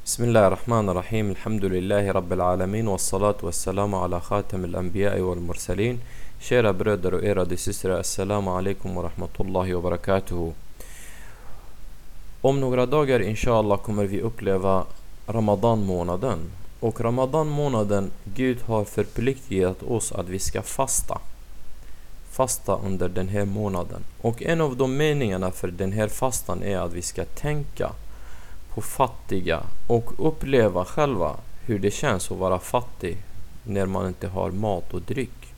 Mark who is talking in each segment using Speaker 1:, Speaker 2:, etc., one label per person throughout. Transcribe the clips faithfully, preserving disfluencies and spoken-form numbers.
Speaker 1: بسم الله الرحمن الرحيم الحمد لله رب العالمين والصلاة والسلام على خاتم الأنبياء والمرسلين. Kära bröder och ärade systrar, assalamu alaikum wa rahmatullahi wa barakatuhu. Om några dagar inshallah kommer vi uppleva Ramadan-månaden. Och Ramadan-månaden, Gud har förpliktigat oss att vi ska fasta. Fasta under den här månaden. Och en av de meningarna för den här fastan är att vi ska tänka på fattiga och uppleva själva hur det känns att vara fattig när man inte har mat och dryck.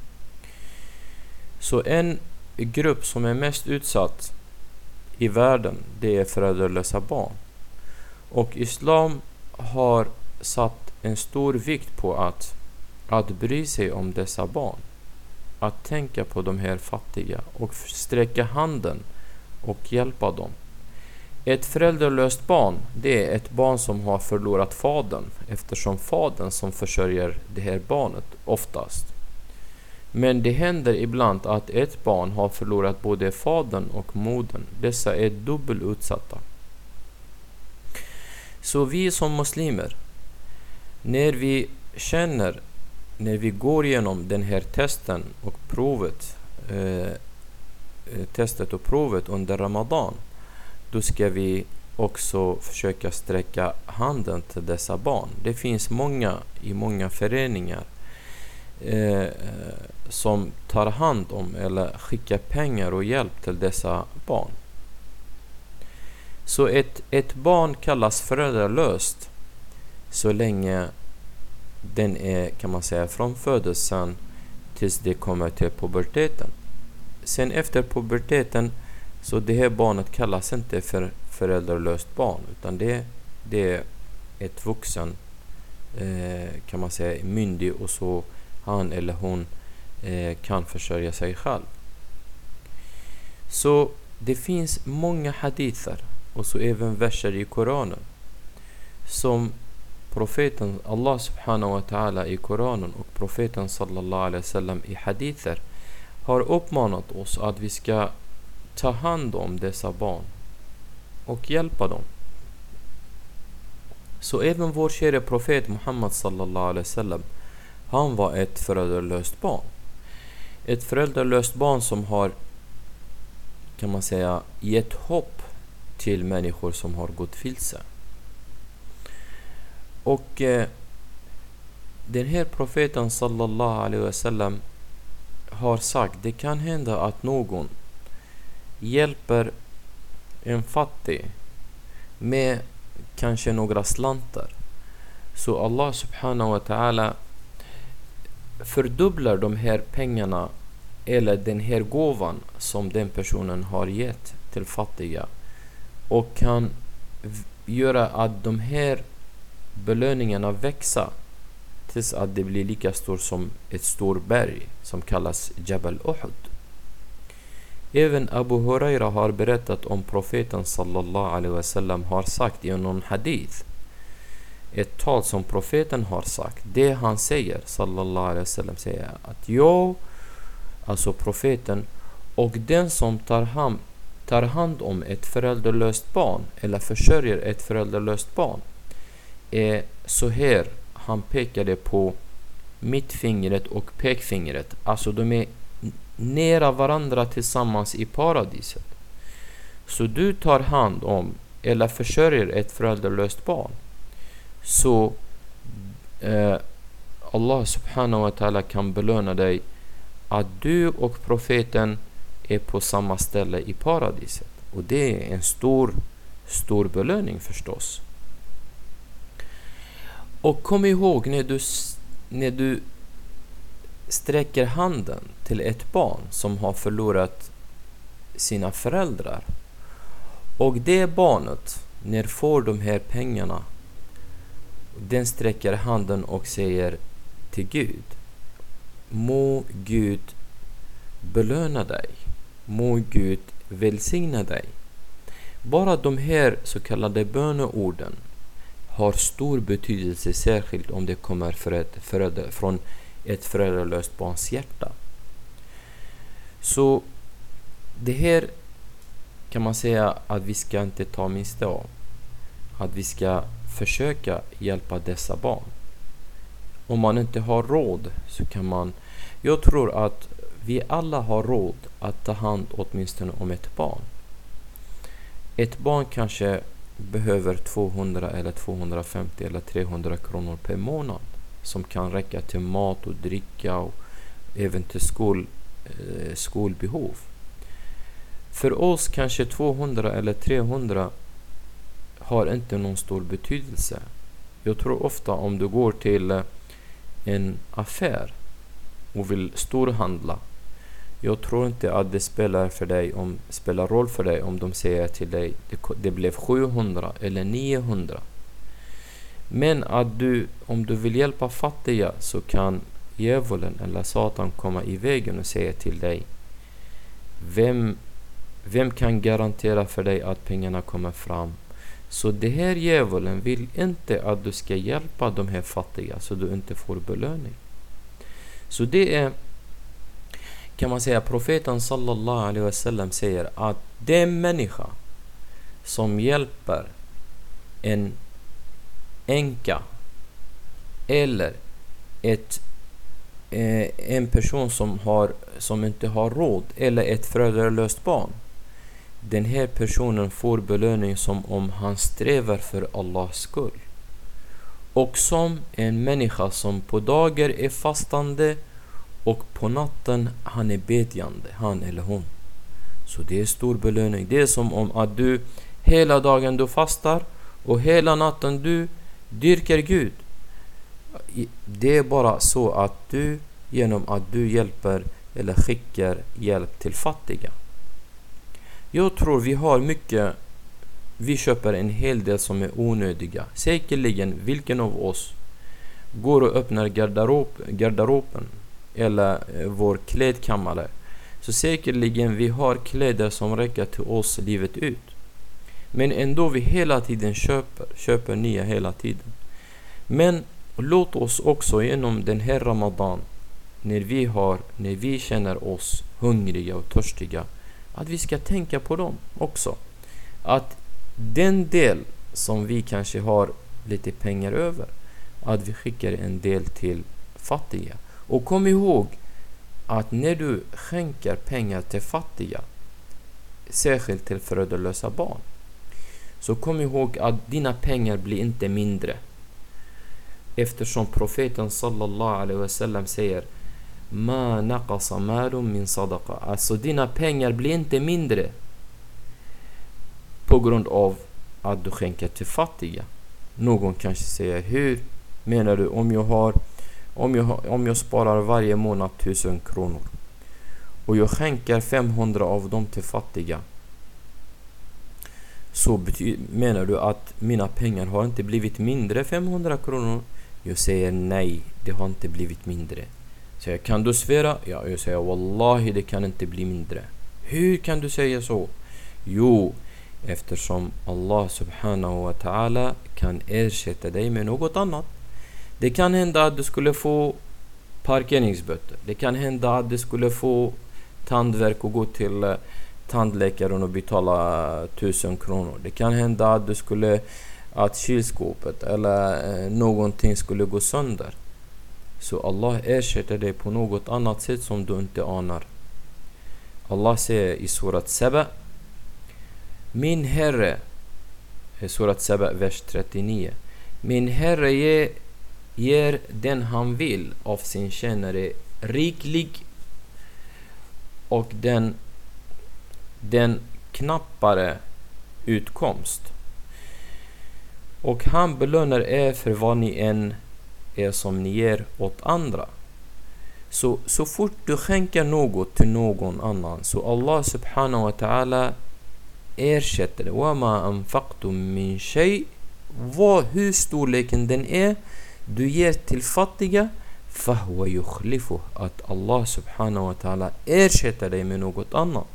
Speaker 1: Så en grupp som är mest utsatt i världen, det är föräldralösa barn. Och islam har satt en stor vikt på att, att bry sig om dessa barn. Att tänka på de här fattiga och sträcka handen och hjälpa dem. Ett föräldralöst barn, det är ett barn som har förlorat fadern, eftersom fadern som försörjer det här barnet oftast. Men det händer ibland att ett barn har förlorat både fadern och modern. Dessa är dubbelutsatta. Så vi som muslimer, när vi känner, när vi går igenom den här testen och provet, eh, testet och provet under Ramadan, då ska vi också försöka sträcka handen till dessa barn. Det finns många i många föreningar eh, som tar hand om eller skickar pengar och hjälp till dessa barn. Så ett, ett barn kallas föräldralöst så länge den är, kan man säga, från födelsen tills det kommer till puberteten. Sen efter puberteten, så det här barnet kallas inte för föräldralöst barn, utan det, det är ett vuxen, eh, kan man säga, myndig, och så han eller hon eh, kan försörja sig själv. Så det finns många hadither och så även verser i Koranen som profeten Allah subhanahu wa ta'ala i Koranen och profeten sallallahu alaihi wasallam i hadither har uppmanat oss att vi ska ta hand om dessa barn och hjälpa dem. Så även vår kära profet Muhammad sallallahu alaihi wasallam, han var ett föräldralöst barn. Ett föräldralöst barn som har, kan man säga, gett hopp till människor som har gått vilse. Och eh, den här profeten sallallahu alaihi wasallam har sagt, det kan hända att någon hjälper en fattig med kanske några slantar, så Allah subhanahu wa ta'ala fördubblar de här pengarna eller den här gåvan som den personen har gett till fattiga, och kan göra att de här belöningarna växa tills att det blir lika stort som ett stort berg som kallas Jabal Uhud. Även Abu Huraira har berättat om profeten sallallahu alaihi wasallam har sagt i någon hadith, ett tal som profeten har sagt. Det han säger, sallallahu alaihi wasallam, säger att jag, alltså profeten, och den som tar hand, tar hand om ett föräldralöst barn eller försörjer ett föräldralöst barn är så här. Han pekade på mittfingret och pekfingret, alltså de är nära varandra tillsammans i paradiset. Så du tar hand om eller försörjer ett föräldralöst barn, så eh, Allah subhanahu wa ta'ala kan belöna dig att du och profeten är på samma ställe i paradiset. Och det är en stor, stor belöning förstås. Och kom ihåg, när du, när du sträcker handen till ett barn som har förlorat sina föräldrar, och det barnet, när får de här pengarna, den sträcker handen och säger till Gud, må Gud belöna dig, må Gud välsigna dig. Bara de här så kallade böneorden har stor betydelse, särskilt om det kommer för ett förälder, från ett föräldralöst barns hjärta. Så det här kan man säga att vi ska inte ta miste av. att vi ska försöka hjälpa dessa barn. Om man inte har råd så kan man... Jag tror att vi alla har råd att ta hand åtminstone om ett barn. Ett barn kanske behöver tvåhundra eller tvåhundrafemtio eller trehundra kronor per månad som kan räcka till mat och dricka och även till skol, eh, skolbehov. För oss kanske tvåhundra eller trehundra har inte någon stor betydelse. Jag tror ofta om du går till en affär och vill storhandla, jag tror inte att det spelar för dig om spelar roll för dig om de säger till dig det, det blev sjuhundra eller niohundra. Men att du, om du vill hjälpa fattiga, så kan djävulen eller Satan komma i vägen och säga till dig: Vem, vem kan garantera för dig att pengarna kommer fram? Så det här djävulen vill inte att du ska hjälpa de här fattiga så du inte får belöning. Så det är, kan man säga, profeten sallallahu alaihi wasallam säger att den människa som hjälper en änka eller ett eh, en person som har som inte har råd eller ett föräldralöst barn, den här personen får belöning som om han strävar för Allahs skull. Och som en människa som på dagar är fastande och på natten han är bedjande, han eller hon. Så det är stor belöning. Det är som om att du hela dagen du fastar och hela natten du dyrkar Gud. Det är bara så att du, genom att du hjälper eller skickar hjälp till fattiga. Jag tror vi har mycket, vi köper en hel del som är onödiga. Säkerligen vilken av oss går och öppnar garderob, garderoben eller eh, vår klädkammare, så säkerligen vi har kläder som räcker till oss livet ut. Men ändå vi hela tiden köper, köper nya hela tiden. Men låt oss också genom den här Ramadan, när vi har, när vi känner oss hungriga och törstiga, att vi ska tänka på dem också. Att den del som vi kanske har lite pengar över, att vi skickar en del till fattiga. Och kom ihåg att när du skänker pengar till fattiga, särskilt till föräldralösa barn, så kom ihåg att dina pengar blir inte mindre. Eftersom profeten sallallahu alaihi wasallam säger: Ma naqasa malun min sadaqa. Alltså dina pengar blir inte mindre på grund av att du skänker till fattiga. Någon kanske säger: hur menar du? Om jag har om jag, har, om jag sparar varje månad tusen kronor och jag skänker femhundra av dem till fattiga, så bety- menar du att mina pengar har inte blivit mindre femhundra kronor? Jag säger nej, det har inte blivit mindre. Så jag, kan du svära? Ja, jag säger wallahi, det kan inte bli mindre. Hur kan du säga så? Jo, eftersom Allah subhanahu wa ta'ala kan ersätta dig med något annat. Det kan hända att du skulle få parkeringsböter. Det kan hända att du skulle få tandvärk och gå till tandläkaren och betala tusen kronor. Det kan hända att du skulle att kylskåpet eller eh, någonting skulle gå sönder. Så Allah ersätter dig på något annat sätt som du inte anar. Allah säger i surat Saba: Min Herre, i surat Saba vers trettionio, min Herre ger, ger den han vill av sin tjänare riklig och den den knappare utkomst. Och han belönar er för vad ni än är som ni ger åt andra. Så, så fort du skänker något till någon annan, så Allah subhanahu wa ta'ala ersätter det. وَمَا أَنْفَقْتُم مِّن شَيْءٍ, vad hur storleken den är du ger till fattiga, فَهُوَ يُخْلِفُهُ, att Allah subhanahu wa ta'ala ersätter dig med något annat.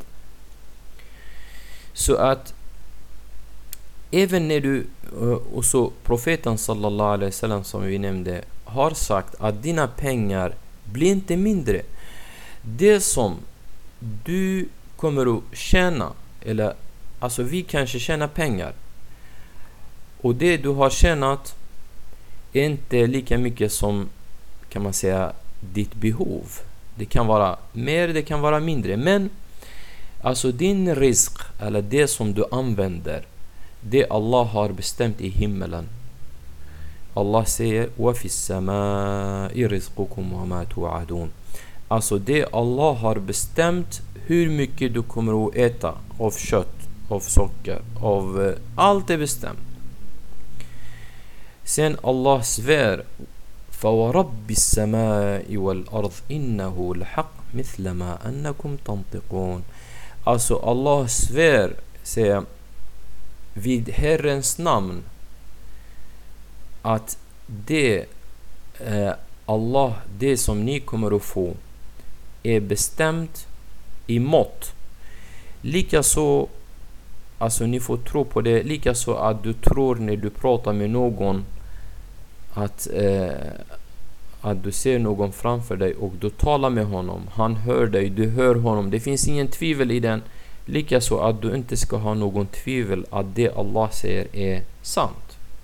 Speaker 1: Så att även när du, och så profeten sallallahu alaihi wasallam som vi nämnde har sagt att dina pengar blir inte mindre. Det som du kommer att tjäna, eller alltså vi kanske tjänar pengar Och det du har tjänat är inte lika mycket som, kan man säga, ditt behov. Det kan vara mer, det kan vara mindre. Men alltså din risk, eller det som du använder, det Allah har bestämt i himmelen. Allah säger وَفِي السَّمَاءِ رِزْقُكُمْ وَمَا تُوعَدُونَ. Alltså det Allah har bestämt hur mycket du kommer att äta av kött, av socker, av uh, allt är bestämt. Sen Allah svär فَوَرَبِّ السَّمَاءِ وَالْأَرْضِ إِنَّهُ لَحَقٌّ مِثْلَ مَا أَنَّكُمْ تَنْطِقُونَ. Alltså Allah svär, säger vid Herrens namn, att det eh, Allah, det som ni kommer att få, är bestämt i mått. Likaså, alltså ni får tro på det, likaså att du tror när du pratar med någon att, eh, att du ser någon framför dig och du talar med honom, han hör dig, du hör honom, det finns ingen tvivel i den. Likaså att du inte ska ha någon tvivel att det Allah säger är sant.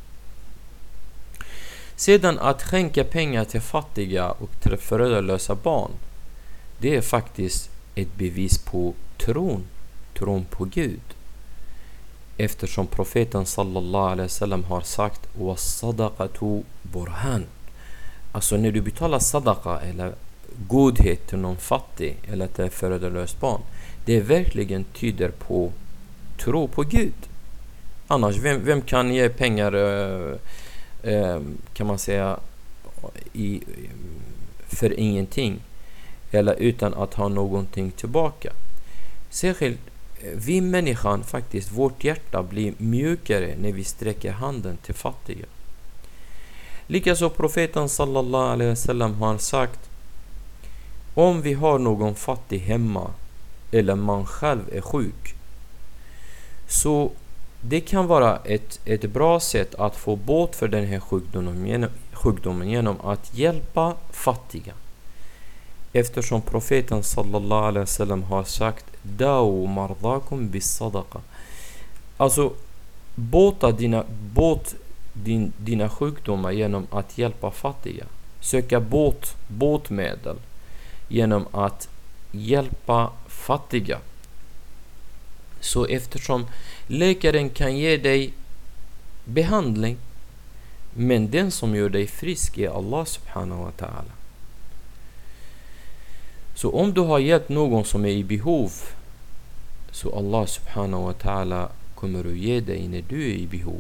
Speaker 1: Sedan att skänka pengar till fattiga och till föräldralösa barn, det är faktiskt ett bevis på tron, tron på Gud. Eftersom profeten sallallahu alaihi wasallam har sagt was-sadaqatu burhan. Alltså när du betalar sadaqa eller godhet till någon fattig eller till föräldralöst barn, det verkligen tyder på tro på Gud. Annars, vem, vem kan ge pengar, eh, eh, kan man säga, i, för ingenting eller utan att ha någonting tillbaka? Särskilt vi människan, faktiskt, vårt hjärta blir mjukare när vi sträcker handen till fattiga. Likaså profeten sallallahu alaihi wasallam har sagt, om vi har någon fattig hemma eller man själv är sjuk, så det kan vara ett, ett bra sätt att få bot för den här sjukdomen genom, sjukdomen genom att hjälpa fattiga. Eftersom profeten sallallahu alaihi wasallam har sagt da'u mardakum bis sadaqa. Alltså bota dina bot din, dina sjukdomar genom att hjälpa fattiga. Söka bot botmedel genom att hjälpa fattiga. Så eftersom läkaren kan ge dig behandling, men den som gör dig frisk är Allah subhanahu wa ta'ala. Så om du har hjälpt någon som är i behov, så Allah subhanahu wa ta'ala kommer att ge dig när du är i behov.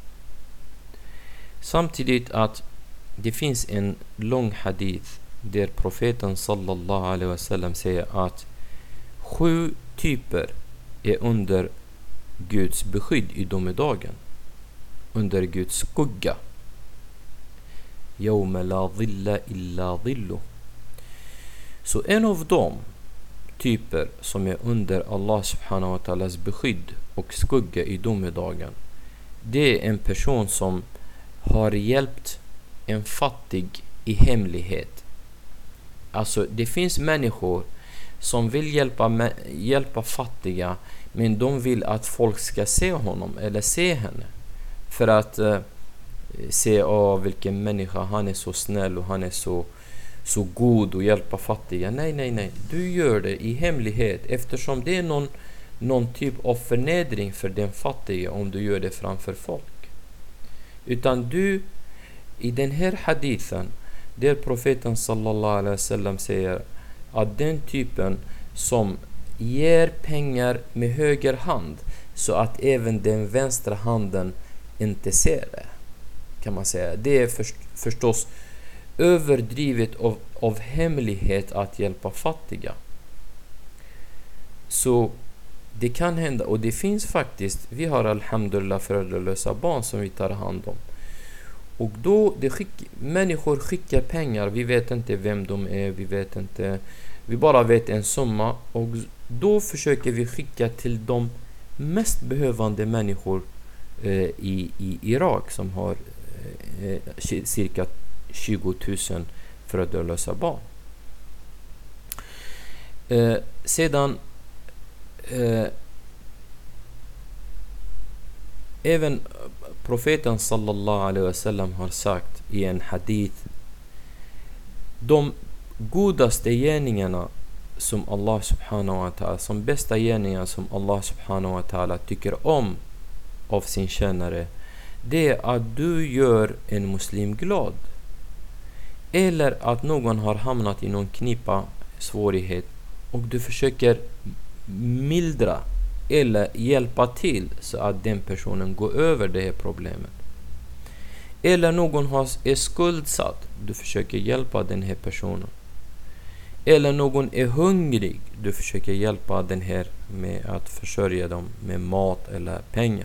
Speaker 1: Samtidigt att det finns en lång hadith där profeten sallallahu alaihi wasallam säger att sju typer är under Guds beskydd i domedagen, under Guds skugga. Yawma la dhilla illa dhillu. Så en av de typer som är under Allah subhanahu wa ta'alas beskydd och skugga i domedagen, det är en person som har hjälpt en fattig i hemlighet. Alltså det finns människor som vill hjälpa, hjälpa fattiga, men de vill att folk ska se honom eller se henne för att uh, se oh, vilken människa, han är så snäll och han är så så god och hjälpa fattiga. Nej, nej, nej. Du gör det i hemlighet, eftersom det är någon, någon typ av förnedring för den fattiga om du gör det framför folk. Utan du, i den här hadithen, där profeten sallallahu alaihi wasallam säger att den typen som ger pengar med höger hand så att även den vänstra handen inte ser det, kan man säga. Det är först, förstås överdrivet av, av hemlighet att hjälpa fattiga. Så det kan hända, och det finns faktiskt, vi har alhamdulillah föräldralösa barn som vi tar hand om. Och då det skick, människor skickar pengar, vi vet inte vem de är, vi vet inte, vi bara vet en summa, och då försöker vi skicka till de mest behövande människor eh, i, i Irak som har eh, cirka tjugo tusen föräldralösa barn. Eh, sedan eh, även profeten sallallahu alaihi wasallam har sagt i en hadith: de godaste gärningarna som Allah subhanahu wa ta'ala, som bästa gärningar som Allah subhanahu wa ta'ala tycker om av sin tjänare, det är att du gör en muslim glad, eller att någon har hamnat i någon knipa svårighet och du försöker mildra eller hjälpa till så att den personen går över det här problemet. Eller någon har, är skuldsatt, du försöker hjälpa den här personen. Eller någon är hungrig, du försöker hjälpa den här med att försörja dem med mat eller pengar.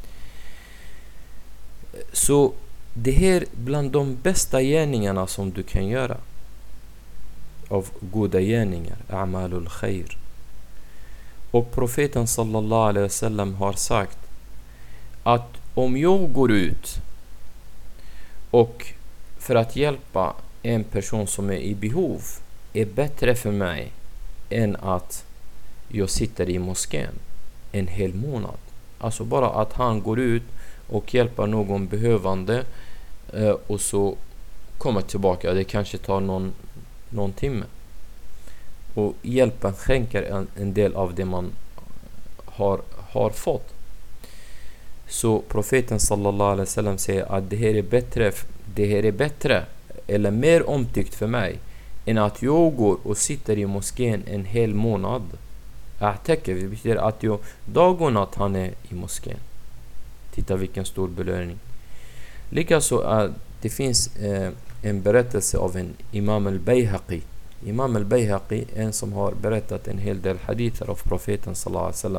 Speaker 1: Så det här är bland de bästa gärningarna som du kan göra av goda gärningar, a'malul khair. Och profeten sallallahu alaihi wasallam har sagt att om jag går ut och för att hjälpa en person som är i behov är bättre för mig än att jag sitter i moskén en hel månad. Alltså bara att han går ut och hjälper någon behövande eh, och så kommer tillbaka. Det kanske tar någon, någon timme. Och hjälpen skänker en, en del av det man har, har fått. Så profeten sallallahu alaihi wasallam säger att det här är bättre, det här är bättre eller mer omtyckt för mig än att jag går och sitter i moskén en hel månad. A'takif, det betyder att jag dag och natt han är i moskén. Titta vilken stor belöning. Likaså att det finns eh, en berättelse av en Imam al-Bayhaqi. Imam al-Bayhaqi, en som har berättat en hel del hadither av profeten sallallahu alaihi wasallam.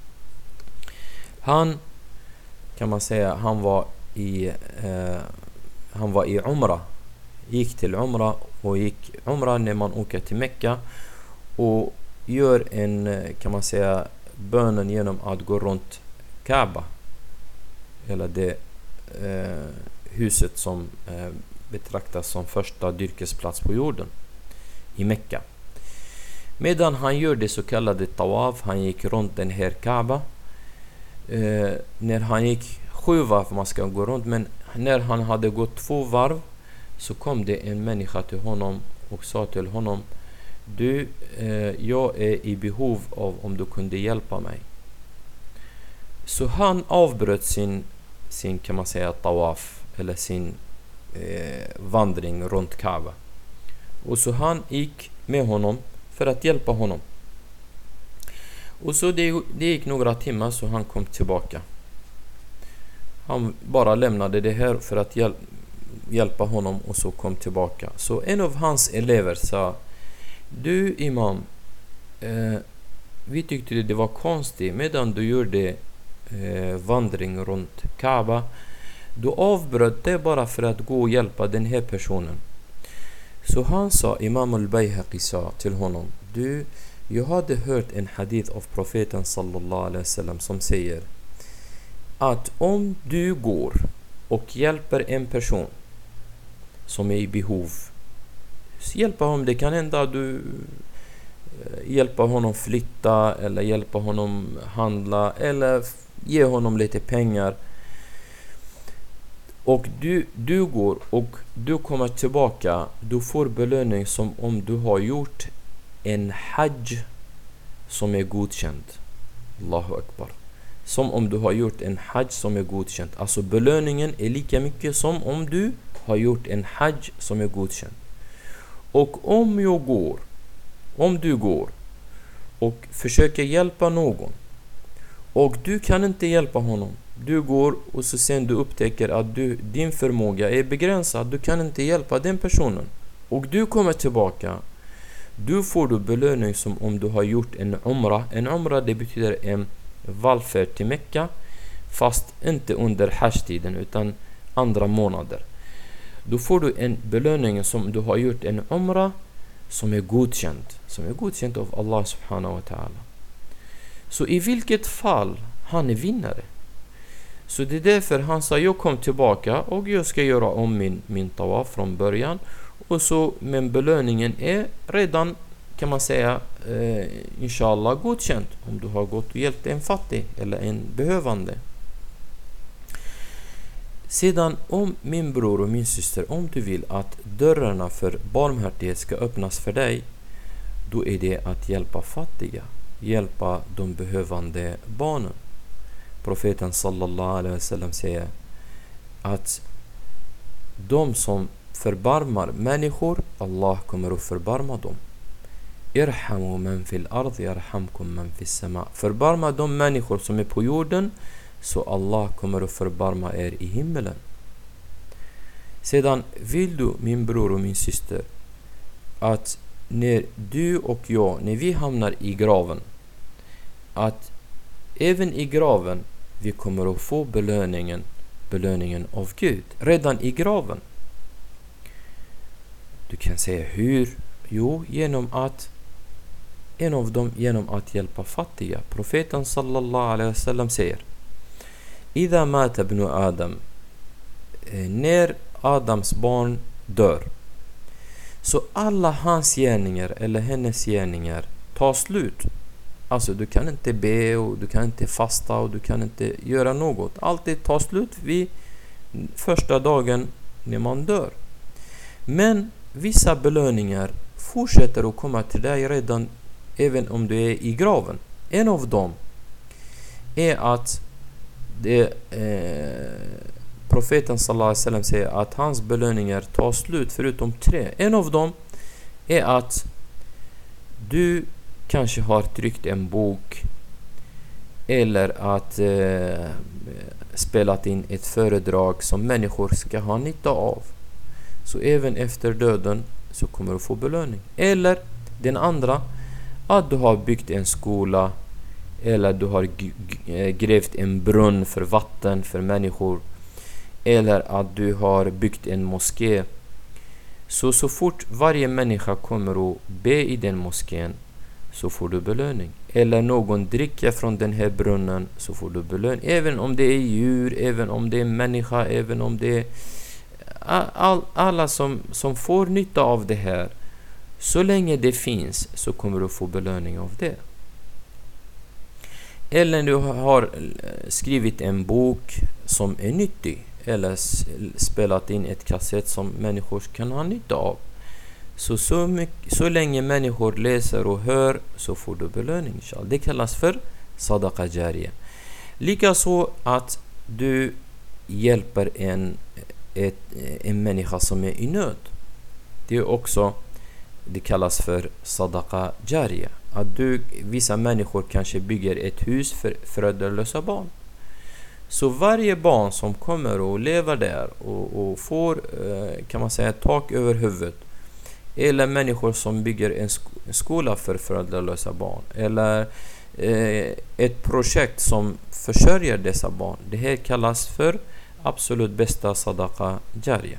Speaker 1: Han kan man säga han var i eh, han var i Umra, gick till Umra och gick Umra när man åker till Mekka och gör en, kan man säga, bönen genom att gå runt Kaaba, eller det eh, huset som eh, betraktas som första dyrkesplats på jorden i Mekka. Medan han gör det så kallade tawaf, han gick runt den här Kaaba. Eh, när han gick sju varv, man ska gå runt, men när han hade gått två varv så kom det en människa till honom och sa till honom: du, eh, jag är i behov av om du kunde hjälpa mig. Så han avbröt sin, sin kan man säga tawaf, eller sin eh, vandring runt Kaaba. Och så han gick med honom för att hjälpa honom. Och så det, det gick några timmar så han kom tillbaka. Han bara lämnade det här för att hjäl- hjälpa honom och så kom tillbaka. Så en av hans elever sa: du imam, eh, vi tyckte det var konstigt medan du gjorde eh, vandring runt Kaaba. Du avbröt det bara för att gå och hjälpa den här personen. Så han sa, Imam al-Bayhaqi sa till honom: du, jag hade hört en hadith av profeten sallallahu alaihi wasallam som säger att om du går och hjälper en person som är i behov, hjälpa honom, det kan hända att du hjälper honom flytta eller hjälpa honom handla eller ge honom lite pengar, och du, du går och du kommer tillbaka, du får belöning som om du har gjort en hajj som är godkänd. Allahu akbar. Som om du har gjort en hajj som är godkänd. Alltså belöningen är lika mycket som om du har gjort en hajj som är godkänd. Och om jag går, om du går och försöker hjälpa någon och du kan inte hjälpa honom, du går och så sen du upptäcker att du, din förmåga är begränsad, du kan inte hjälpa den personen, och du kommer tillbaka, du får du belöning som om du har gjort en umra. En umra, det betyder en vallfärd till Mekka, fast inte under hajj-tiden utan andra månader. Då får du en belöning som du har gjort en umra som är godkänd, som är godkänd av Allah subhanahu wa ta'ala. Så i vilket fall han är vinnare. Så det är därför han sa: jag kom tillbaka och jag ska göra om min, min tawaf från början. Och så, men belöningen är redan, kan man säga, eh, inshallah godkänd om du har gått och hjälpt en fattig eller en behövande. Sedan om min bror och min syster, om du vill att dörrarna för barmhärtighet ska öppnas för dig, då är det att hjälpa fattiga, hjälpa de behövande barnen. Profeten sallallahu alaihi wasallam säger att de som förbarmar människor, Allah kommer att förbarma dem. Irhamu man fil ardi yarhamkum man fis sama. Förbarma de människor som är på jorden, så Allah kommer att förbarma er i himmelen. Sedan vill du, min bror och min syster, att när du och jag, när vi hamnar i graven, att även i graven vi kommer att få belöningen, belöningen av Gud. Redan i graven. Du kan säga hur? Jo, genom att en av dem genom att hjälpa fattiga. Profeten sallallahu alaihi wasallam säger: Idha mata ibn Adam, när Adams barn dör, så alla hans gärningar eller hennes gärningar tar slut. Alltså du kan inte be och du kan inte fasta och du kan inte göra något. Allt det tar slut vid första dagen när man dör. Men vissa belöningar fortsätter att komma till dig redan även om du är i graven. En av dem är att det, eh, profeten sallallahu alaihi wasallam säger att hans belöningar tar slut förutom tre. En av dem är att du kanske har tryckt en bok eller att eh, spelat in ett föredrag som människor ska ha nytta av. Så även efter döden så kommer du få belöning. Eller den andra, att du har byggt en skola eller du har grävt en brunn för vatten för människor, eller att du har byggt en moské. Så så fort varje människa kommer att be i den moskén, så får du belöning. Eller någon dricker från den här brunnen, så får du belöning. Även om det är djur, även om det är människa, även om det är all, alla som, som får nytta av det här. Så länge det finns så kommer du få belöning av det. Eller du har skrivit en bok som är nyttig, eller spelat in ett kassett som människor kan ha nytta av. Så, så, mycket, så länge människor läser och hör, så får du belöning. Det kallas för sadaqa jariya. Likaså att du hjälper en, ett, en människa som är i nöd. Det är också, det kallas för sadaqa jariya. Att du, vissa människor kanske bygger ett hus för föräldralösa barn. Så varje barn som kommer och lever där och, och får, kan man säga, tak över huvudet, eller människor som bygger en, sk- en skola för föräldralösa barn, eller eh, ett projekt som försörjer dessa barn, det här kallas för absolut bästa sadaqa jariya.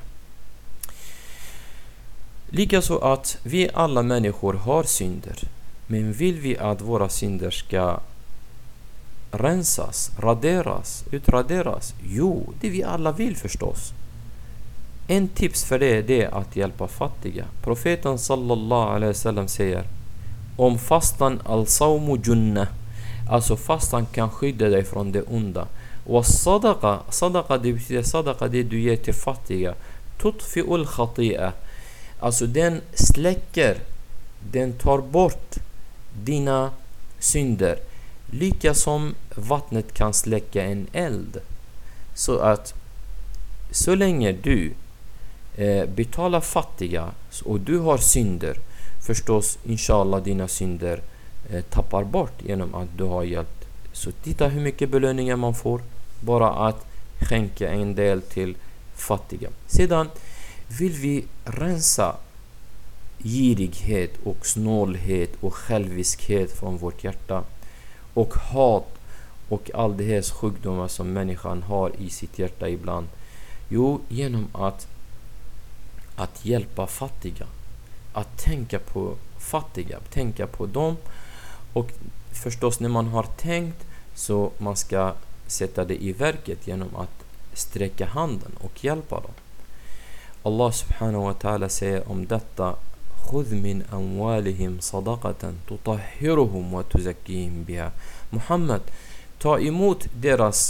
Speaker 1: Likaså att vi alla människor har synder, men vill vi att våra synder ska rensas, raderas, utraderas? Jo, det vi alla vill förstås. En tips för det, det är att hjälpa fattiga. Profeten sallallahu alaihi wasallam säger om fastan al-sawmu junnah, alltså fastan kan skydda dig från det onda. Och sadaqa, sadaqa det betyder sadaqa, det du ger till fattiga. Tutfi'ul khati'a, alltså den släcker, den tar bort dina synder, lika som vattnet kan släcka en eld. Så att så länge du eh, betalar fattiga och du har synder, förstås inshallah dina synder eh, tappar bort genom att du har hjälpt. Så titta hur mycket belöningar man får bara att skänka en del till fattiga. Sedan vill vi rensa girighet och snålhet och själviskhet från vårt hjärta, och hat och all det här sjukdomar som människan har i sitt hjärta ibland. Jo, genom att att hjälpa fattiga, att tänka på fattiga, tänka på dem. Och förstås när man har tänkt, så man ska sätta det i verket genom att sträcka handen och hjälpa dem. Allah subhanahu wa ta'ala säger om detta: خذ من أموالهم صدقة تطهرهم وتزكيهم بها. Muhammad, ta emot deras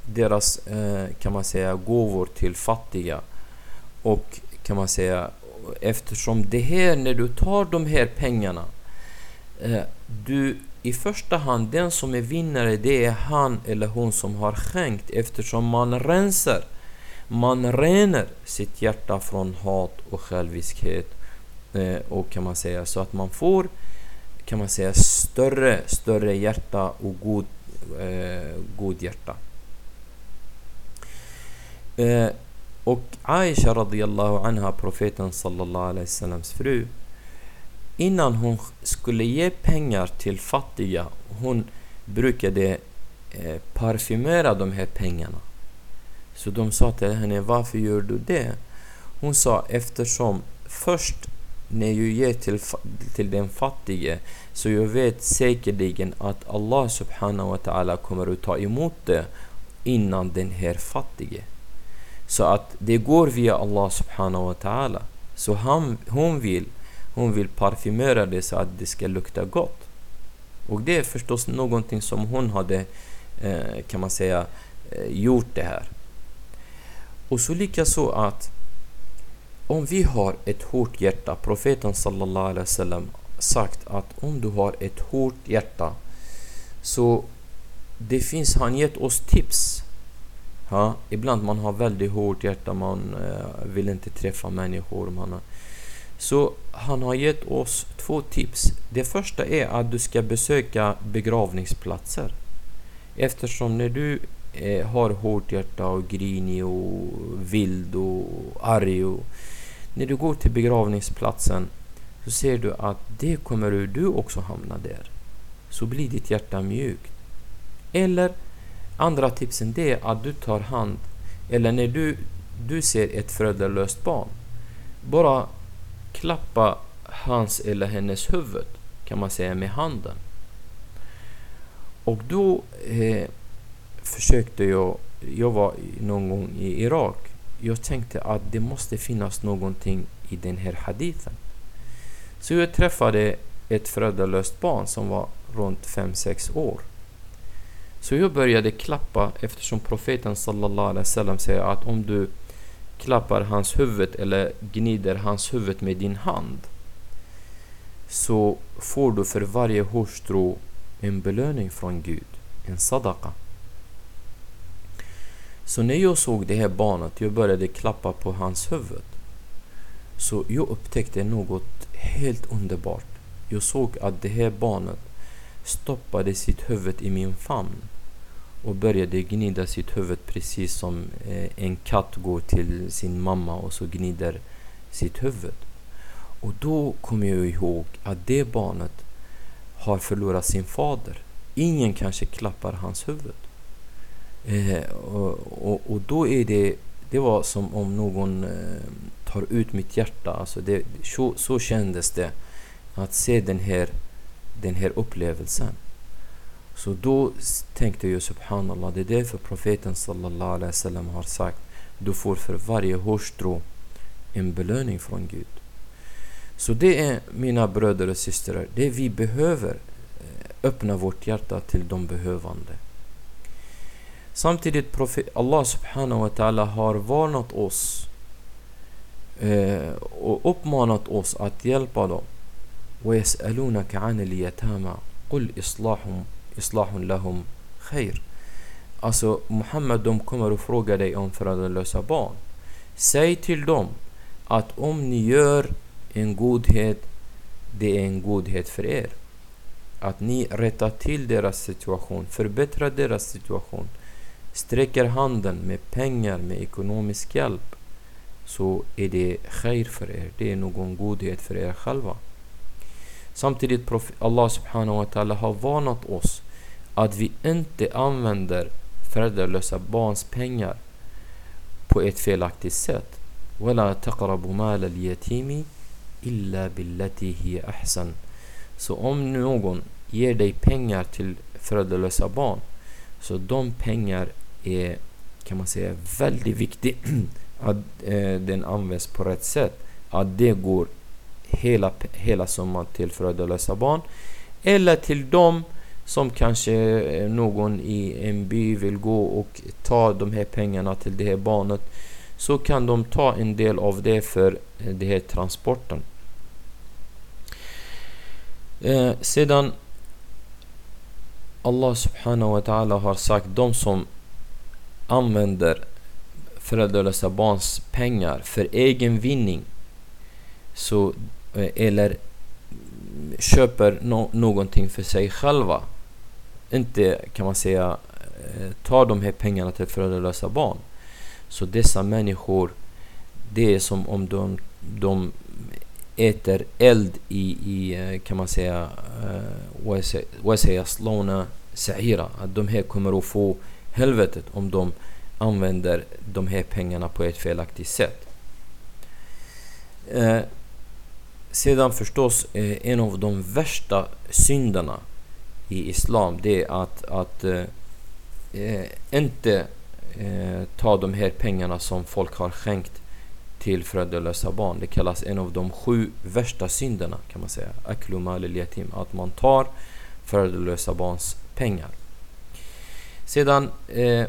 Speaker 1: deras eh, kan man säga gåvor till fattiga. Och kan man säga, eftersom det här, när du tar de här pengarna, eh, du i första hand, den som är vinnare, det är han eller hon som har skänkt, eftersom man rensar, man renar sitt hjärta från hat och själviskhet, eh, och kan man säga, så att man får, kan man säga, större större hjärta och god eh, god hjärta. Eh, och Aisha radiyallahu anha, profeten sallallahu alaihi wasallams fru, innan hon skulle ge pengar till fattiga, hon brukade eh, parfymera de här pengarna. Så de sa till henne, varför gör du det? Hon sa, eftersom först när jag ger till, till den fattige, så jag vet säkerligen att Allah subhanahu wa ta'ala kommer att ta emot det innan den här fattige. Så att det går via Allah subhanahu wa ta'ala. Så han, hon vill hon vill parfymera det så att det ska lukta gott. Och det är förstås någonting som hon hade eh, kan man säga eh, gjort det här. Och så lika så att om vi har ett hårt hjärta, profeten sallallahu alaihi wasallam sagt att om du har ett hårt hjärta, så det finns, han gett oss tips. Ha? Ibland man har väldigt hårt hjärta, man eh, vill inte träffa människor, man har. Så han har gett oss två tips. Det första är att du ska besöka begravningsplatser. Eftersom när du eh, har hårt hjärta och grinig och vild och arg, och när du går till begravningsplatsen, så ser du att det kommer du också hamna där. Så blir ditt hjärta mjukt. Eller andra tipsen, det är att du tar hand, eller när du, du ser ett föräldralöst barn, bara klappa hans eller hennes huvud, kan man säga, med handen. Och då eh, försökte jag, jag var någon gång i Irak, jag tänkte att det måste finnas någonting i den här hadithen. Så jag träffade ett föräldralöst barn som var runt fem sex år. Så jag började klappa, eftersom profeten sallallahu alaihi wasallam säger att om du klappar hans huvud eller gnider hans huvud med din hand, så får du för varje hårstrå en belöning från Gud, en sadaqa. Så när jag såg det här barnet, jag började klappa på hans huvud, så jag upptäckte något helt underbart. Jag såg att det här barnet stoppade sitt huvud i min famn och började gnida sitt huvud, precis som eh, en katt går till sin mamma och så gnider sitt huvud. Och då kom jag ihåg att det barnet har förlorat sin fader. Ingen kanske klappar hans huvud. Eh, och, och, och då är det, det var som om någon eh, tar ut mitt hjärta. Alltså det, så, så kändes det att se den här, den här upplevelsen. Så då tänkte jag, subhanallah, det är därför profeten sallallahu alaihi wasallam har sagt, du får för varje hårstrå en belöning från Gud. Så det är, mina bröder och systrar, det vi behöver, öppna vårt hjärta till de behövande. Samtidigt profet, Allah subhanahu wa ta'ala har varnat oss eh, och uppmanat oss att hjälpa dem. وَيَسْأَلُونَكَ عَنِ الْيَتَامَى قُلْ إِصْلَاحٌ islahun lahum khair. Alltså Muhammed, de kommer att fråga dig om föräldralösa barn. Säg till dem att om ni gör en godhet, det är en godhet för er. Att ni rättar till deras situation, förbättrar deras situation, sträcker handen med pengar, med ekonomisk hjälp, så är det khair för er. Det är någon godhet för er själva. Samtidigt Allah subhanahu wa ta'ala har varnat oss att vi inte använder föräldralösa barns pengar på ett felaktigt sätt. وَلَا تَقْرَبُ مَالَ الْيَتِيمِ إِلَّا بِالَّتِي هِيَ أَحْسَنُ. Så om någon ger dig pengar till föräldralösa barn, så de pengar är, kan man säga, väldigt viktigt att eh, den används på rätt sätt. Att det går hela, hela summan till föräldralösa barn, eller till dem som kanske någon i en by vill gå och ta de här pengarna till det här barnet, så kan de ta en del av det för det här transporten. Eh, sedan Allah subhanahu wa ta'ala har sagt, de som använder föräldralösa barns pengar för egen vinning, så, eller köper no- någonting för sig själva, inte kan man säga tar de här pengarna till föräldralösa barn, så dessa människor, det är som om de, de äter eld i, i kan man säga wasayasluna sa'ira, att de här kommer att få helvetet om de använder de här pengarna på ett felaktigt sätt. Eh, sedan förstås eh, en av de värsta synderna i islam, det är att, att eh, inte eh, ta de här pengarna som folk har skänkt till föräldralösa barn. Det kallas en av de sju värsta synderna, kan man säga, aklu mal al-yatim, att man tar föräldralösa barns pengar. Sedan eh,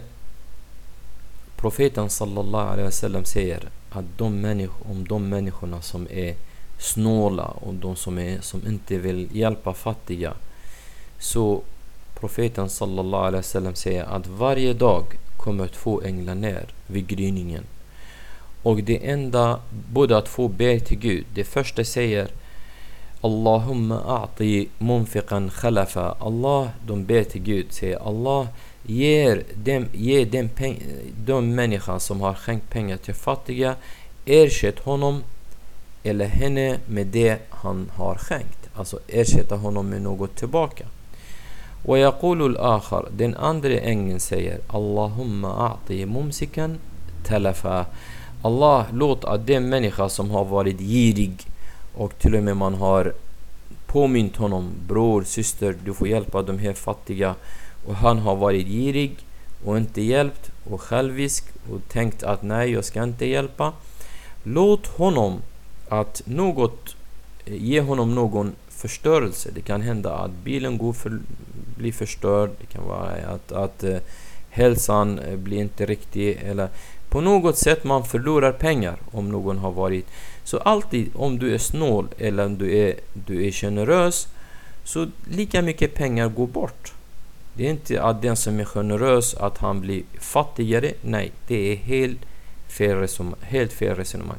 Speaker 1: profeten sallallahu alaihi wasallam säger att de människor, om de människorna som är snåla och de som, är, som inte vill hjälpa fattiga, så profeten sallallahu alaihi wasallam säger att varje dag kommer två änglar ner vid gryningen, och det enda både att få ber till Gud. Det första säger Allahumma a'ti munfiqan khalafa. Allah, de ber till Gud, säger Allah, ger dem, ge dem peng, de människan som har skänkt pengar till fattiga, ersätt honom eller henne med det han har skänkt, alltså ersätta honom med något tillbaka. Och yaqulu al-akhar, den andra ängeln säger Allahumma a'ti mumsikan talafa. Allah, låt att den människa som har varit girig och till och med man har påmint honom, bror, syster, du får hjälpa de här fattiga, och han har varit girig och inte hjälpt och självisk och tänkt att nej, jag ska inte hjälpa, låt honom att något, ge honom någon förstörelse. Det kan hända att bilen går för, blir förstörd, det kan vara att, att uh, hälsan blir inte riktig, eller på något sätt man förlorar pengar om någon har varit. Så alltid om du är snål eller om du är, du är generös, så lika mycket pengar går bort. Det är inte att den som är generös att han blir fattigare. Nej, det är helt fel resonemang. Helt fel resonemang.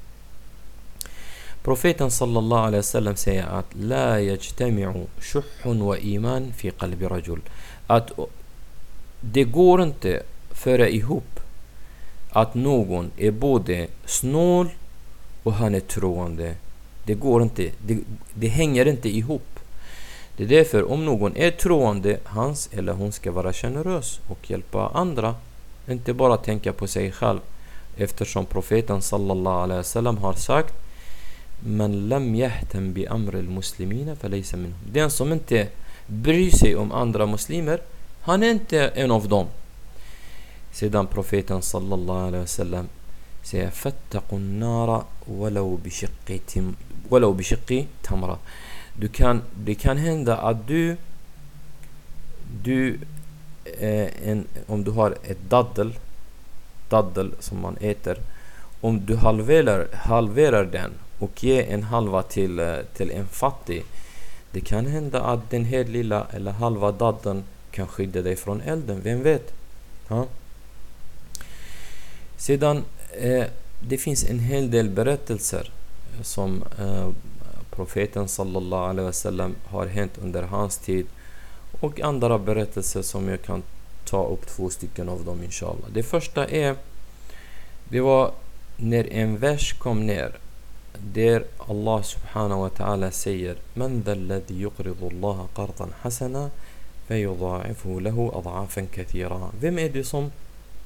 Speaker 1: Profeten sallallahu alaihi wasallam säger att la yajtami'u shuhun wa iman fi qalbi rajul. Att det går inte föra ihop att någon är både snål och han är troende. Det går inte. Det, det hänger inte ihop. Det är därför om någon är troende, hans eller hon ska vara generös och hjälpa andra, inte bara tänka på sig själv, eftersom profeten sallallahu alaihi wasallam har sagt man lam yahtam bi amri al-muslimina falaysa minhum. Den som inte bryr sig om andra muslimer, han är inte en av dem. Sedan profeten sallallahu alaihi wasallam säger fattaqun nara walau bi shiqqi tim walau bi shiqqi tamra. Du kan, det kan hända att du du eh, en, om du har ett daddel daddel som man äter, om du halverar, halverar den och ger en halva till, till en fattig, det kan hända att den här lilla eller halva daddeln kan skydda dig från elden, vem vet? Ja. Sedan eh, det finns en hel del berättelser som eh, profeten sallallahu alaihi wasallam har hänt under hans tid, och andra berättelser som jag kan ta upp två stycken av dem inshallah. Det första är, det var när en vers kom ner där Allah subhanahu wa ta'ala säger man dalladhi yuqridu Allah qardan hasana fayudha'ifuhu lahu ad'afan kathira. Vem är det som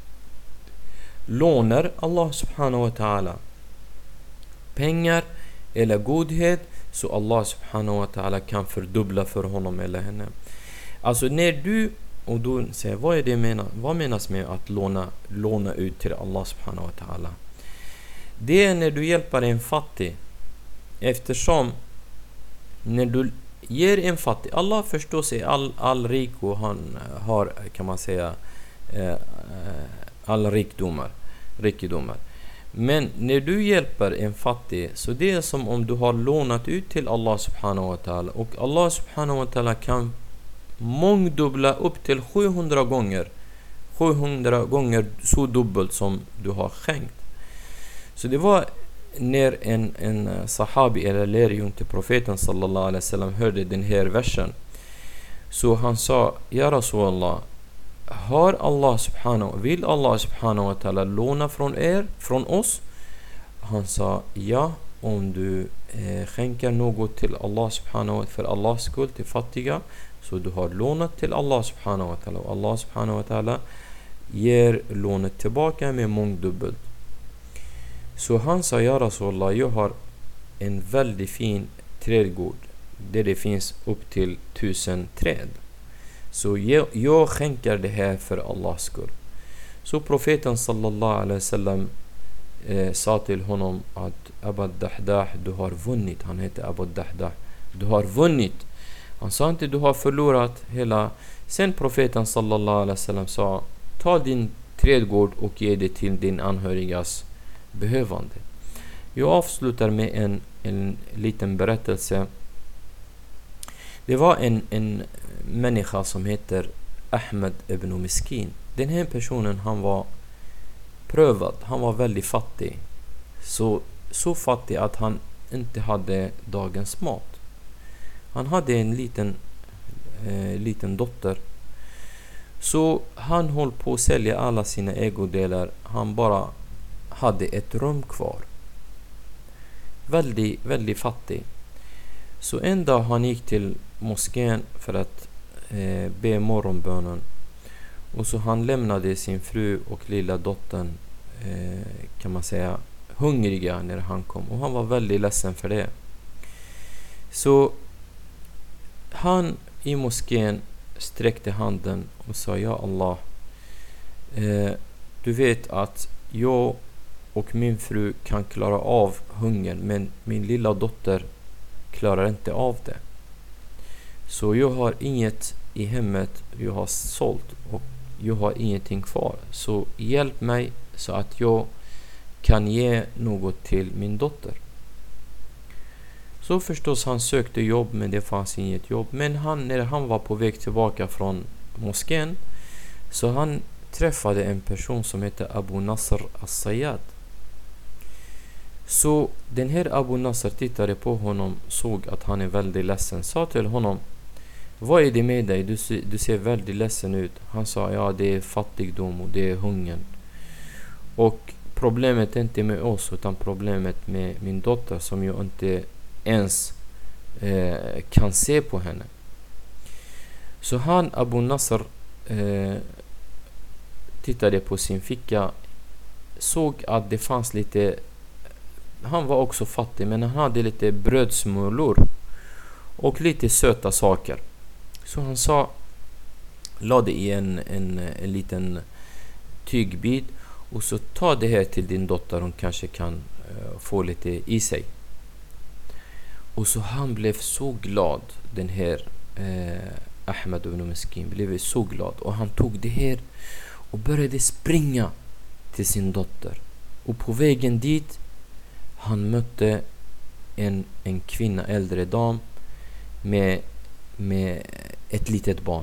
Speaker 1: lånar Allah subhanahu wa ta'ala pengar eller godhet, så Allah subhanahu wa ta'ala kan fördubbla för honom eller henne. Alltså när du, och då säger vad är det menar, vad menas med att låna, låna ut till Allah subhanahu wa ta'ala? Det är när du hjälper en fattig, eftersom när du ger en fattig. Allah förstår sig all, all rik och han har, kan man säga, eh, alla rikdomar, rikedomar. Men när du hjälper en fattig, så det är som om du har lånat ut till Allah subhanahu wa ta'ala, och Allah subhanahu wa ta'ala kan mångdubbla upp till sjuhundra gånger sjuhundra gånger så dubbelt som du har skänkt. Så det var när en, en sahabi eller lärjung till profeten sallallahu alaihi wasallam hörde den här versen, så han sa: Ja Rasulallah, har Allah subhanahu, vill Allah subhanahu wa ta'ala låna från er, från oss? Han sa: ja, om du eh, skänker något till Allah subhanahu wa ta'ala för Allahs skull till fattiga, så du har lånat till Allah subhanahu wa ta'ala, och Allah subhanahu wa ta'ala ger lånet tillbaka med mångdubbelt. Så han sa: ja Rasulallah, jag har en väldigt fin trädgård där det finns upp till tusen träd, så jag, jag skänker det här för Allahs skull. Så profeten sallallahu alaihi wasallam eh, sa till honom att Abu Dahdah, du har vunnit. Han heter Abu Dahdah. Du har vunnit. Han sa inte du har förlorat hela. Sen profeten sallallahu alaihi wasallam sa: ta din trädgård och ge det till din anhörigas behövande. Jag avslutar med en, en liten berättelse. Det var en, en människa som heter Ahmed ibn Miskin. Den här personen, han var prövad. Han var väldigt fattig. Så, så fattig att han inte hade dagens mat. Han hade en liten, eh, liten dotter. Så han höll på att sälja alla sina ägodelar. Han bara hade ett rum kvar. Väldigt, väldigt fattig. Så en dag han gick till moskén för att eh, be morgonbönen. Och så han lämnade sin fru och lilla dottern, eh, kan man säga, hungriga när han kom. Och han var väldigt ledsen för det. Så han i moskén sträckte handen och sa: ja Allah, eh, du vet att jag och min fru kan klara av hungern, men min lilla dotter klarar inte av det. Så jag har inget i hemmet, jag har sålt och jag har ingenting kvar. Så hjälp mig så att jag kan ge något till min dotter. Så förstås han sökte jobb, men det fanns inget jobb. Men han, när han var på väg tillbaka från moskén, så han träffade en person som heter Abu Nasr as-Sayyad. Så den här Abu Nasr tittade på honom, såg att han är väldigt ledsen, sa till honom: vad är det med dig? Du ser, du ser väldigt ledsen ut. Han sa: ja, det är fattigdom och det är hungern. Och problemet är inte med oss, utan problemet med min dotter som jag inte ens eh, kan se på henne. Så han, Abu Nasr, eh, tittade på sin ficka, såg att det fanns lite, han var också fattig, men han hade lite brödsmulor och lite söta saker. Så han sa, lade i en, en, en liten tygbit, och så ta det här till din dotter, hon kanske kan uh, få lite i sig. Och så han blev så glad, den här uh, Ahmed ibn Miskin blev så glad, och han tog det här och började springa till sin dotter. Och på vägen dit han mötte en, en kvinna, äldre dam med, med ett litet barn.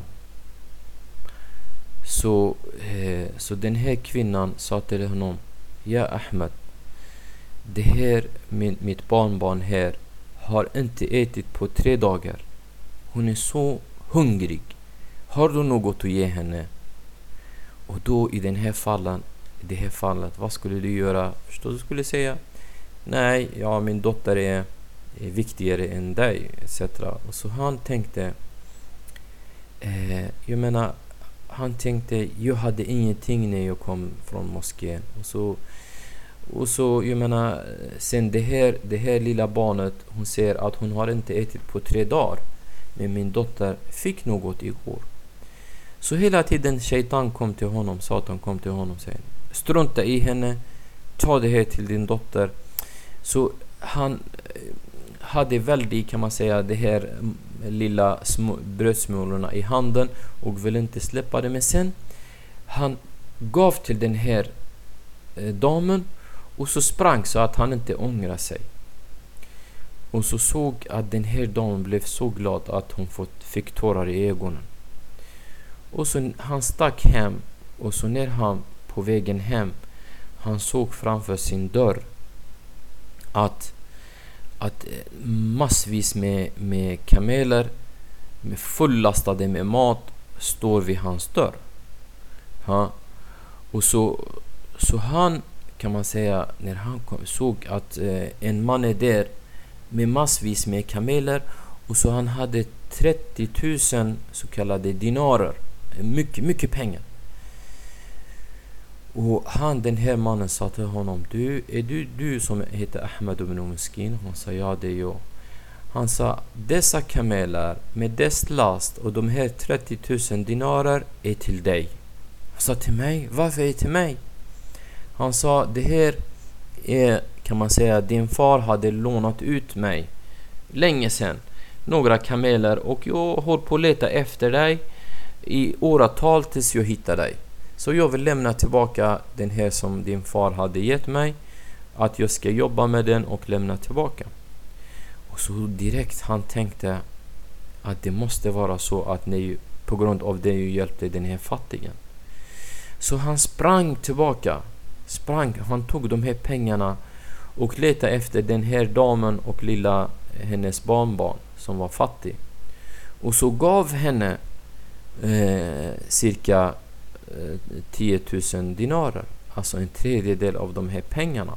Speaker 1: Så, eh, så den här kvinnan sa till honom: ja Ahmed, det här, min, mitt barnbarn här har inte ätit på tre dagar. Hon är så hungrig. Har du något att ge henne? Och då i den här fallen, i det här fallet, vad skulle du göra? Förstår du, skulle säga: nej, ja, min dotter är, är viktigare än dig, et cetera. Och så han tänkte, eh, jag menar, han tänkte, jag hade ingenting när jag kom från moskén. Och så, och så jag menar, sen det här, det här lilla barnet, hon säger att hon har inte ätit på tre dagar. Men min dotter fick något igår. Så hela tiden shaitan kom till honom, Satan kom till honom och säger: strunta i henne, ta det här till din dotter. Så han hade väldigt, kan man säga, det här lilla sm- brödsmulorna i handen och ville inte släppa det. Men sen han gav till den här eh, damen och så sprang så att han inte ångrade sig. Och så såg att den här damen blev så glad att hon fått, fick tårar i ögonen. Och så han stack hem, och så när han på vägen hem han såg framför sin dörr att att massvis med, med kameler med fullastade med mat står vid hans dörr. Ja. Och så, så han, kan man säga, när han kom, såg att eh, en man är där med massvis med kameler, och så han hade trettio tusen så kallade dinarer, mycket, mycket pengar. Och han, den här mannen, sa till honom: du, är du du som heter Ahmed ibn Muskin? Han sa: ja, det är jag. Han sa: dessa kameler med dess last och de här trettio tusen dinarer är till dig. Han sa: till mig? Varför är det till mig? Han sa: det här är, kan man säga, din far hade lånat ut mig länge sedan några kameler, och jag håller på att leta efter dig i åratal tills jag hittar dig. Så jag vill lämna tillbaka den här som din far hade gett mig, att jag ska jobba med den och lämna tillbaka. Och så direkt han tänkte att det måste vara så att ni på grund av det ju hjälpte den här fattigen. Så han sprang tillbaka, sprang, han tog de här pengarna och letade efter den här damen och lilla hennes barnbarn som var fattig. Och så gav henne eh, cirka tio tusen dinarer, alltså en tredjedel av de här pengarna.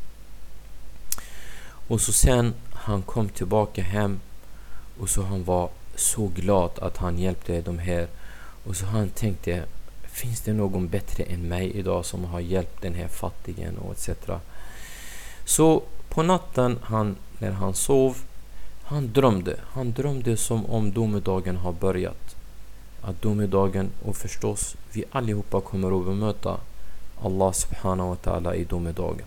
Speaker 1: Och så sen han kom tillbaka hem, och så han var så glad att han hjälpte de här, och så han tänkte: finns det någon bättre än mig idag som har hjälpt den här fattigen och et cetera. Så på natten han, när han sov, han drömde han drömde som om domedagen har börjat, att domedagen, och förstås vi allihopa kommer att bemöta Allah subhanahu wa ta'ala i domedagen,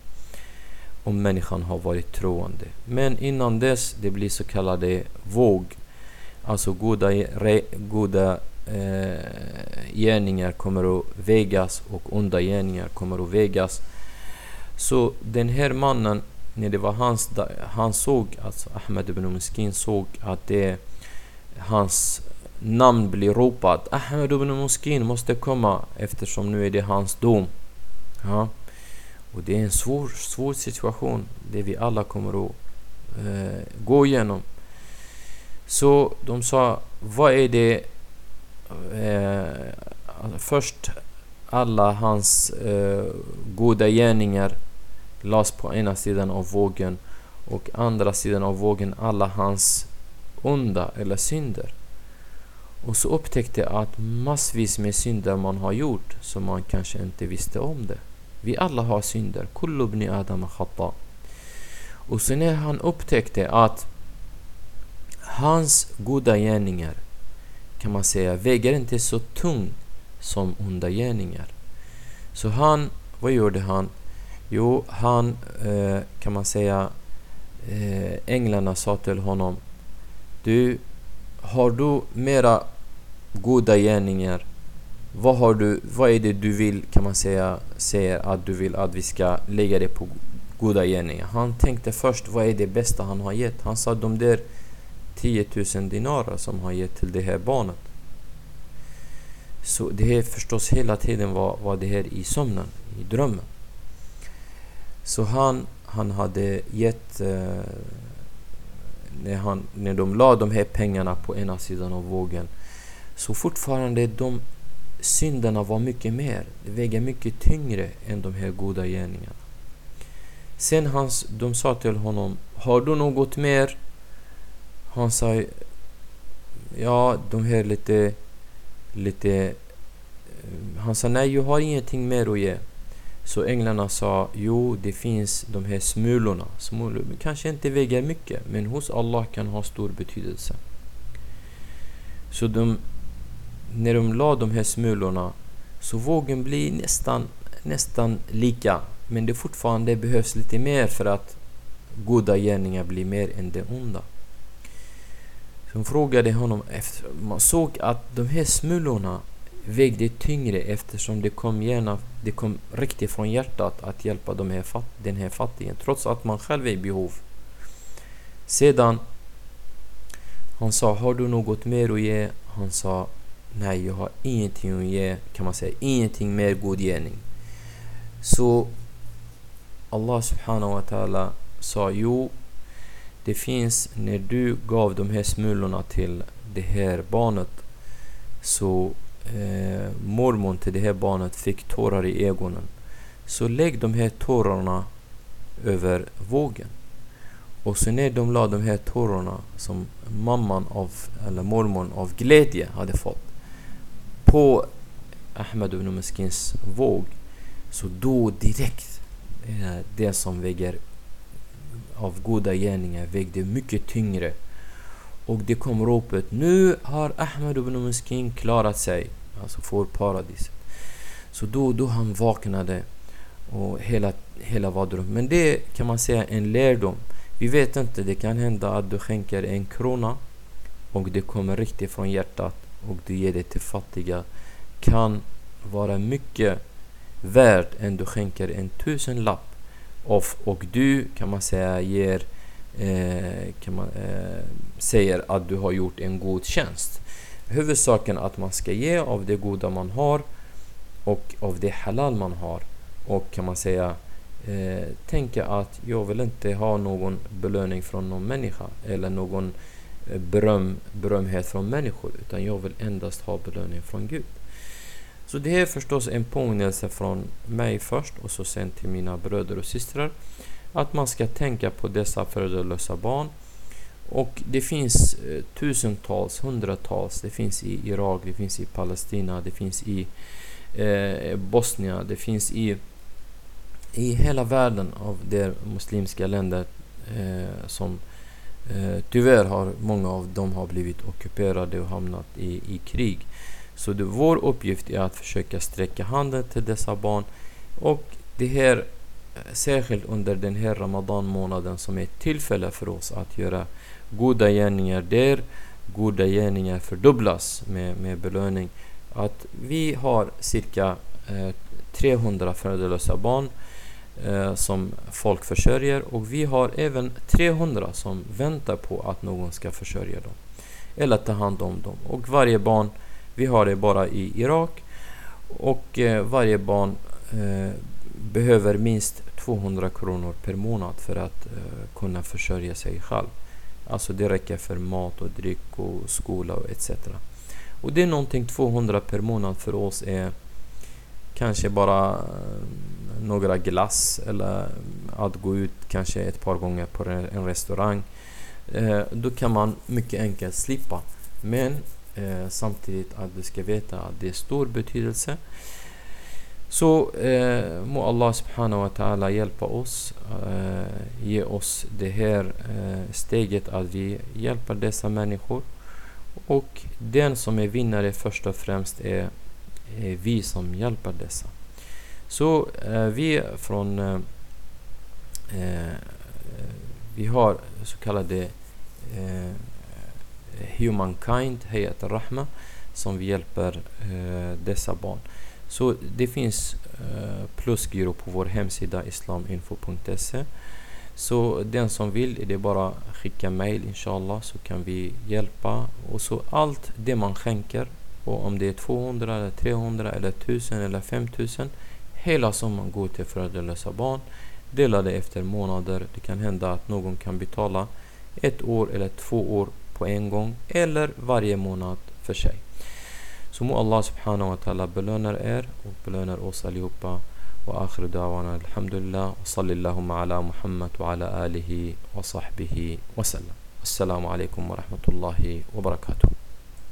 Speaker 1: om människan har varit troende. Men innan dess, det blir så kallade våg, alltså goda, re, goda eh, gärningar kommer att vägas och onda gärningar kommer att vägas. Så den här mannen, när det var hans, han såg, alltså Ahmed ibn Muskin såg att det hans namn blir ropat: Ahmed ibn Muskin måste komma, eftersom nu är det hans dom. Ja. Och det är en svår, svår situation, det vi alla kommer att eh, gå igenom. Så de sa: vad är det? Eh, först alla hans eh, goda gärningar las på ena sidan av vågen, och andra sidan av vågen alla hans onda eller synder. Och så upptäckte jag att massvis med synder man har gjort som man kanske inte visste om det. Vi alla har synder. Kullu ibn Adam khata. Och så när han upptäckte att hans goda gärningar, kan man säga, väger inte så tung som onda gärningar. Så han, vad gjorde han? Jo, han, eh, kan man säga, eh, änglarna sa till honom: du, har du mera goda gärningar? Vad har du, vad är det du vill, kan man säga, säger att du vill att vi ska lägga det på goda gärningar? Han tänkte först, vad är det bästa han har gett? Han sa de där tio tusen dinarer som han gett till det här barnet. Så det här förstås hela tiden var, var det här i sömnen, i drömmen. Så han, han hade gett eh, när, han, när de la de här pengarna på ena sidan av vågen, så fortfarande de synderna var mycket mer, det väger mycket tyngre än de här goda gärningarna. Sen hans, de sa till honom: har du något mer? Han sa: ja, de här lite lite han sa: nej, jag har ingenting mer att ge. Så änglarna sa: jo, det finns de här smulorna. Smulor kanske inte väger mycket, men hos Allah kan ha stor betydelse. Så de, när de la de här smulorna, så vågen blir nästan, nästan lika. Men det fortfarande behövs lite mer för att goda gärningar blir mer än det onda. Hon frågade honom efter, man såg att de här smulorna vägde tyngre eftersom det kom gärna, det kom riktigt från hjärtat att hjälpa de här fatt, den här fattigen, trots att man själv är i behov. Sedan han sa, har du något mer att ge? Han sa, nej, jag har ingenting att ge, kan man säga, ingenting mer god gärning. Så Allah subhanahu wa ta'ala sa, jo, det finns, när du gav de här smulorna till det här barnet, så eh, mormon till det här barnet fick tårar i ögonen. Så lägg de här tårarna över vågen. Och så när de la de här tårarna som mamman av, eller mormon av glädje hade fått på Ahmed ibn Miskins våg, så då direkt eh, det som väger av goda gärningar vägde mycket tyngre. Och det kom ropet, nu har Ahmed ibn Miskin klarat sig, alltså får paradiset. Så då, då han vaknade och hela, hela var dröm. Men det kan man säga en lärdom. Vi vet inte, det kan hända att du skänker en krona och det kommer riktigt från hjärtat och du ger det till fattiga, kan vara mycket värt än du skänker en tusen lapp och, och du, kan man säga, ger eh, kan man eh, säger att du har gjort en god tjänst. Huvudsaken att man ska ge av det goda man har och av det halal man har, och kan man säga eh, tänka att jag vill inte ha någon belöning från någon människa eller någon eh, beröm, berömhet från människor, utan jag vill endast ha belöning från Gud. Så det är förstås en påminnelse från mig först och så sen till mina bröder och systrar, att man ska tänka på dessa föräldralösa barn. Och det finns eh, tusentals, hundratals, det finns i Irak, det finns i Palestina, det finns i eh, Bosnien, det finns i i hela världen av de muslimska länder eh, som eh, tyvärr har många av dem har blivit ockuperade och hamnat i, i krig. Så det, vår uppgift är att försöka sträcka handen till dessa barn, och det här särskilt under den här Ramadan-månaden som är ett tillfälle för oss att göra goda gärningar där goda gärningar fördubblas med, med belöning. Att vi har cirka eh, trehundra föräldralösa barn eh, som folk försörjer, och vi har även trehundra som väntar på att någon ska försörja dem eller ta hand om dem. Och varje barn, vi har det bara i Irak, och eh, varje barn eh, behöver minst tvåhundra kronor per månad för att eh, kunna försörja sig själv. Alltså det räcker för mat och dryck och skola och et cetera. Och det är någonting, tvåhundra per månad för oss är kanske bara eh, några glass, eller att gå ut kanske ett par gånger på en restaurang. Eh, då kan man mycket enkelt slippa. Men eh, samtidigt att du ska veta att det är stor betydelse. Så eh, må Allah subhanahu wa ta'ala hjälpa oss, eh, ge oss det här eh, steget att vi hjälper dessa människor. Och den som är vinnare först och främst är, är vi som hjälper dessa. Så eh, vi från eh, eh, vi har så kallade eh, Humankind, Hayat al-Rahma, som vi hjälper eh, dessa barn. Så det finns eh, plusgiro på vår hemsida islaminfo punkt se. Så den som vill, det är bara skicka mail inshallah, så kan vi hjälpa. Och så allt det man skänker, och om det är tvåhundra eller trehundra eller tusen eller femtusen, hela summan går till föräldralösa barn. Dela det efter månader. Det kan hända att någon kan betala ett år eller två år på en gång, eller varje månad för sig. Så må Allah subhanahu wa ta'ala belönar er och belönar oss allihopa. Wa akhiru da'wana alhamdulillah wa sallallahu ala Muhammad wa ala alihi wa sahbihi wa sallam. Assalamu alaikum wa rahmatullahi wa barakatuh.